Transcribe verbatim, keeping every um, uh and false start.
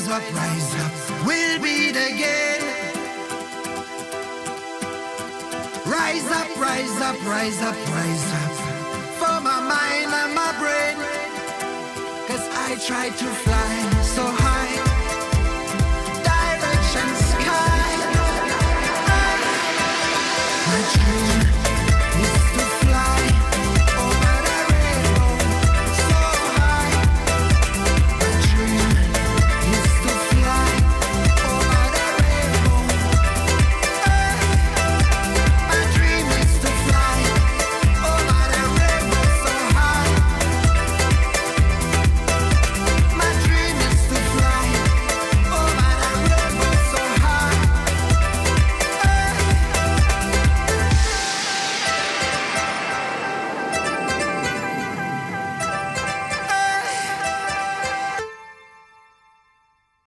up, rise up, we'll beat again. Rise up, rise up, rise up, rise up, for my mind and my brain. Cause I tried to fly so high, direction sky. My dream